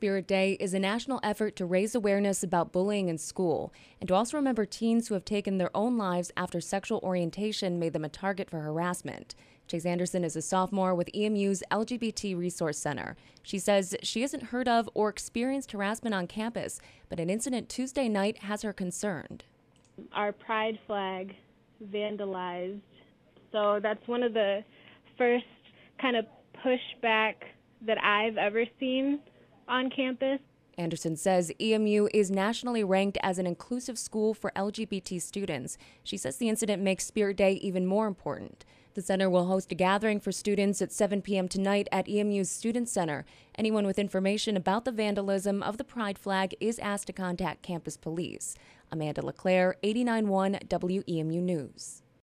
Spirit Day is a national effort to raise awareness about bullying in school and to also remember teens who have taken their own lives after sexual orientation made them a target for harassment. Chase Anderson is a sophomore with EMU's LGBT Resource Center. She says she hasn't heard of or experienced harassment on campus, but an incident Tuesday night has her concerned. Our pride flag vandalized. So that's one of the first kind of pushback that I've ever seen on campus. Anderson says EMU is nationally ranked as an inclusive school for LGBT students. She says the incident makes Spirit Day even more important. The center will host a gathering for students at 7 p.m. tonight at EMU's Student Center. Anyone with information about the vandalism of the pride flag is asked to contact campus police. Amanda LeClaire, 89.1 WEMU News.